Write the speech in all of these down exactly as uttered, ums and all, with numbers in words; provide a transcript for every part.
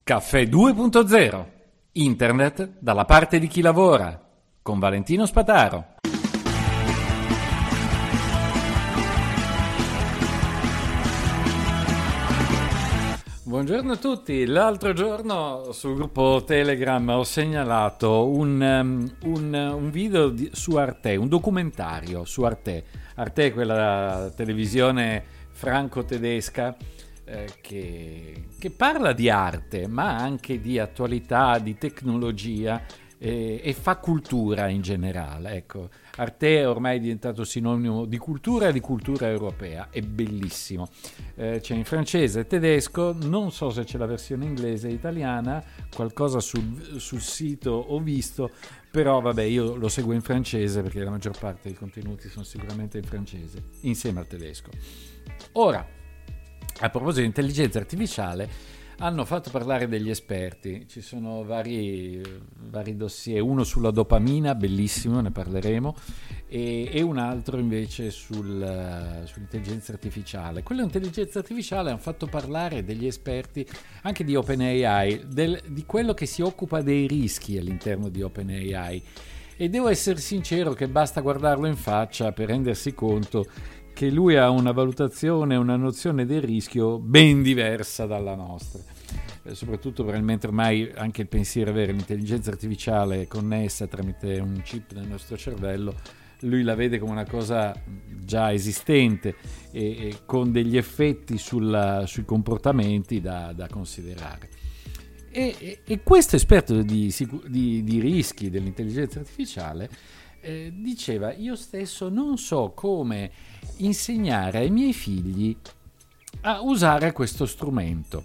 Caffè due punto zero. Internet dalla parte di chi lavora. Con Valentino Spataro. Buongiorno a tutti. L'altro giorno sul gruppo Telegram ho segnalato un, um, un, un video di, su Arte, un documentario su Arte. Arte è quella televisione franco-tedesca eh, che, che parla di arte, ma anche di attualità, di tecnologia e, e fa cultura in generale. Ecco, Arte è ormai diventato sinonimo di cultura e di cultura europea, è bellissimo. Eh, c'è in francese e tedesco, non so se c'è la versione inglese e italiana, qualcosa sul, sul sito ho visto, però vabbè, io lo seguo in francese perché la maggior parte dei contenuti sono sicuramente in francese, insieme al tedesco. Ora, a proposito di intelligenza artificiale, hanno fatto parlare degli esperti, ci sono vari, vari dossier, uno sulla dopamina, bellissimo, ne parleremo, e, e un altro invece sul, sull'intelligenza artificiale. Quello dell'intelligenza artificiale hanno fatto parlare degli esperti anche di OpenAI, del, di quello che si occupa dei rischi all'interno di OpenAI, e devo essere sincero che basta guardarlo in faccia per rendersi conto che lui ha una valutazione, una nozione del rischio ben diversa dalla nostra. Eh, soprattutto probabilmente ormai anche il pensiero avere l'intelligenza artificiale connessa tramite un chip nel nostro cervello, lui la vede come una cosa già esistente e, e con degli effetti sulla, sui comportamenti da, da considerare. E, e, e questo esperto di, di, di rischi dell'intelligenza artificiale eh, diceva: io stesso non so come insegnare ai miei figli a usare questo strumento.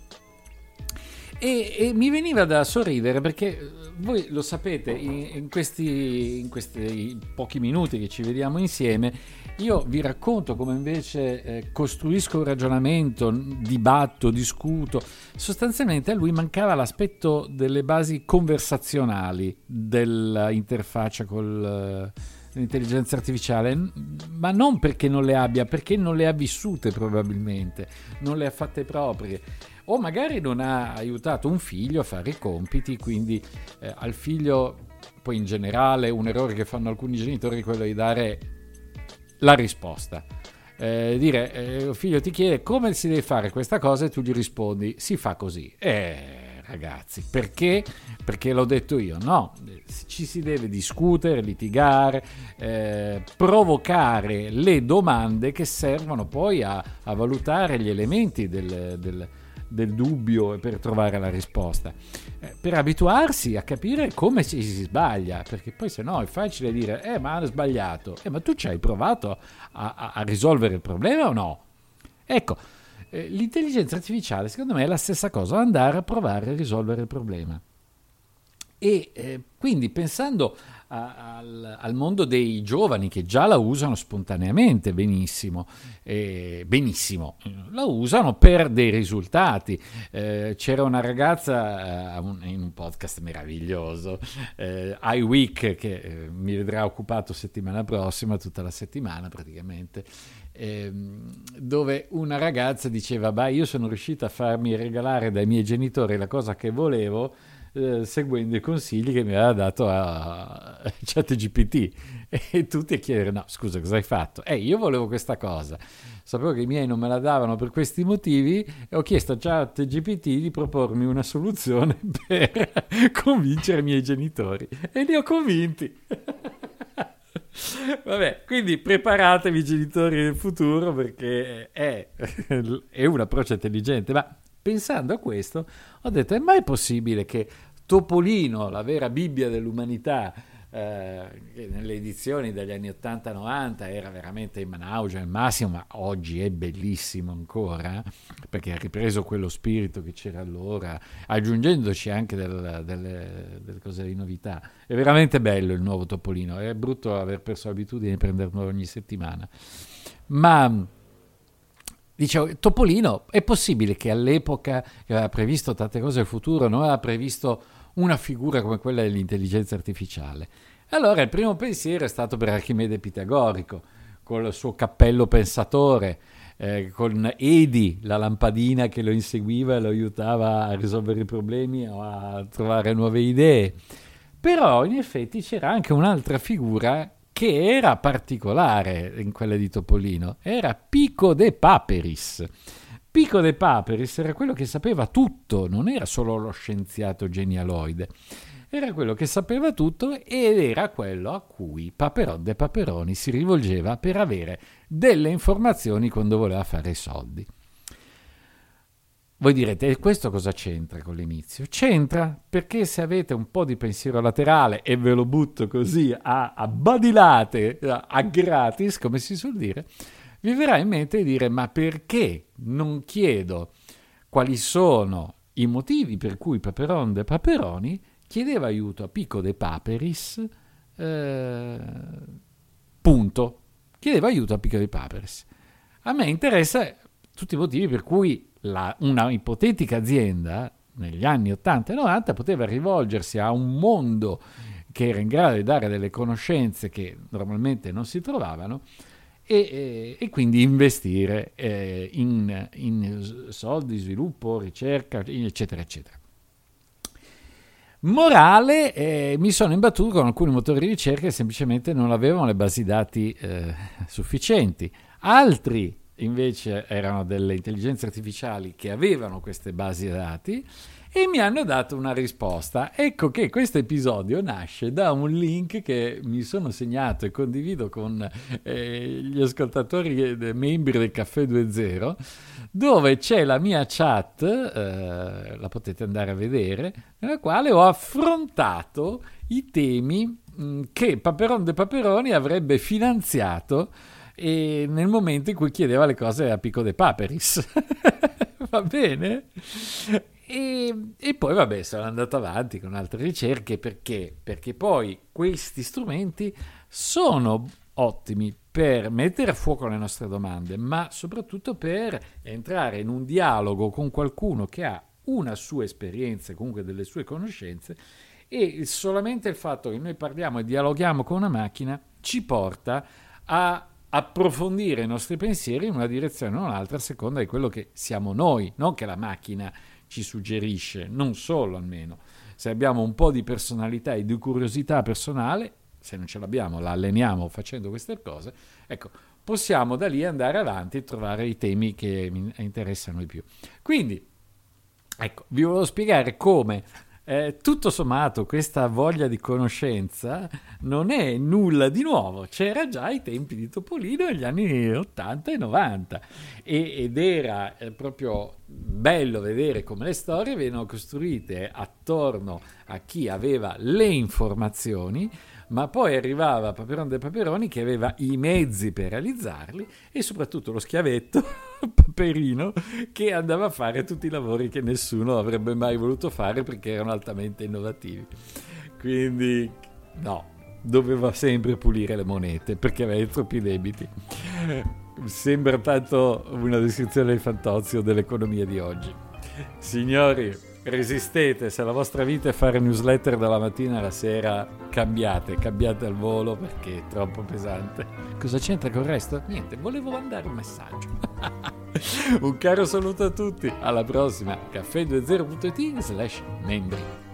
E, e mi veniva da sorridere perché voi lo sapete, in, in, questi, in questi pochi minuti che ci vediamo insieme, io vi racconto come invece eh, costruisco un ragionamento, dibatto, discuto. Sostanzialmente a lui mancava l'aspetto delle basi conversazionali dell'interfaccia col l'intelligenza artificiale, ma non perché non le abbia, perché non le ha vissute probabilmente, non le ha fatte proprie, o magari non ha aiutato un figlio a fare i compiti, quindi eh, al figlio, poi in generale un errore che fanno alcuni genitori è quello di dare la risposta, eh, dire eh, figlio ti chiede come si deve fare questa cosa e tu gli rispondi si fa così. Eh ragazzi, perché? Perché l'ho detto io? No, ci si deve discutere, litigare, eh, provocare le domande che servono poi a, a valutare gli elementi del, del, del dubbio e per trovare la risposta, eh, per abituarsi a capire come ci si sbaglia, perché poi se no è facile dire eh ma hanno sbagliato, eh ma tu ci hai provato a, a, a risolvere il problema o no? Ecco, l'intelligenza artificiale secondo me è la stessa cosa, andare a provare a risolvere il problema. E eh, quindi pensando a, al, al mondo dei giovani che già la usano spontaneamente benissimo, eh, benissimo, la usano per dei risultati. Eh, c'era una ragazza eh, in un podcast meraviglioso, eh, iWeek, che eh, mi vedrà occupato settimana prossima, tutta la settimana praticamente, Eh, dove una ragazza diceva: beh, io sono riuscita a farmi regalare dai miei genitori la cosa che volevo eh, seguendo i consigli che mi aveva dato a, a ChatGPT. E tutti chiedevano: no, scusa, cosa hai fatto? Eh, io volevo questa cosa, sapevo che i miei non me la davano per questi motivi e ho chiesto a ChatGPT di propormi una soluzione per convincere i miei genitori e li ho convinti. Vabbè, quindi preparatevi genitori del futuro, perché è, è un approccio intelligente. Ma pensando a questo ho detto: è mai possibile che Topolino, la vera Bibbia dell'umanità, eh, che nelle edizioni degli anni ottanta novanta era veramente in manaugia al massimo, ma oggi è bellissimo ancora, perché ha ripreso quello spirito che c'era allora, aggiungendoci anche del, delle, delle cose di novità. È veramente bello il nuovo Topolino, è brutto aver perso l'abitudine di prenderlo ogni settimana. Ma dicevo, Topolino, è possibile che all'epoca che aveva previsto tante cose del futuro non aveva previsto una figura come quella dell'intelligenza artificiale? Allora il primo pensiero è stato per Archimede Pitagorico, col suo cappello pensatore, eh, con Edi, la lampadina che lo inseguiva e lo aiutava a risolvere i problemi o a trovare nuove idee. Però in effetti c'era anche un'altra figura che era particolare in quella di Topolino, era Pico de Paperis. Pico de Paperis era quello che sapeva tutto, non era solo lo scienziato genialoide, era quello che sapeva tutto ed era quello a cui Paperon de Paperoni si rivolgeva per avere delle informazioni quando voleva fare i soldi. Voi direte, e questo cosa c'entra con l'inizio? C'entra perché se avete un po' di pensiero laterale, e ve lo butto così a, a badilate, a, a gratis, come si suol dire, vi verrà in mente di dire, ma perché non chiedo quali sono i motivi per cui Paperon de Paperoni chiedeva aiuto a Pico de Paperis, eh, punto. Chiedeva aiuto a Pico de Paperis. A me interessa tutti i motivi per cui la, una ipotetica azienda negli anni ottanta e novanta poteva rivolgersi a un mondo che era in grado di dare delle conoscenze che normalmente non si trovavano e, e, e quindi investire eh, in, in soldi, sviluppo, ricerca, eccetera, eccetera. Morale, eh, mi sono imbattuto con alcuni motori di ricerca che semplicemente non avevano le basi dati eh, sufficienti. Altri invece erano delle intelligenze artificiali che avevano queste basi dati e mi hanno dato una risposta. Ecco che questo episodio nasce da un link che mi sono segnato e condivido con eh, gli ascoltatori e membri del Caffè due zero, dove c'è la mia chat, eh, la potete andare a vedere, nella quale ho affrontato i temi mh, che Paperon de Paperoni avrebbe finanziato e nel momento in cui chiedeva le cose a Pico de Paperis. Va bene? E, e poi vabbè, sono andato avanti con altre ricerche perché? Perché poi questi strumenti sono ottimi per mettere a fuoco le nostre domande, ma soprattutto per entrare in un dialogo con qualcuno che ha una sua esperienza, comunque delle sue conoscenze, e solamente il fatto che noi parliamo e dialoghiamo con una macchina ci porta a approfondire i nostri pensieri in una direzione o un'altra a seconda di quello che siamo noi, non che la macchina ci suggerisce, non solo almeno. Se abbiamo un po' di personalità e di curiosità personale, se non ce l'abbiamo, la alleniamo facendo queste cose, ecco, possiamo da lì andare avanti e trovare i temi che mi interessano di più. Quindi, ecco, vi volevo spiegare come Eh, tutto sommato questa voglia di conoscenza non è nulla di nuovo, c'era già ai tempi di Topolino negli anni ottanta e novanta e, ed era eh, proprio bello vedere come le storie vengono costruite attorno a chi aveva le informazioni, ma poi arrivava Paperon de Paperoni che aveva i mezzi per realizzarli e soprattutto lo schiavetto Paperino che andava a fare tutti i lavori che nessuno avrebbe mai voluto fare perché erano altamente innovativi. Quindi no, doveva sempre pulire le monete perché aveva troppi debiti. Sembra tanto una descrizione del Fantozio dell'economia di oggi. Signori, resistete, se la vostra vita è fare newsletter dalla mattina alla sera, cambiate, cambiate al volo perché è troppo pesante. Cosa c'entra con il resto? Niente, volevo mandare un messaggio. Un caro saluto a tutti, alla prossima, caffè due zero punto it slash membri.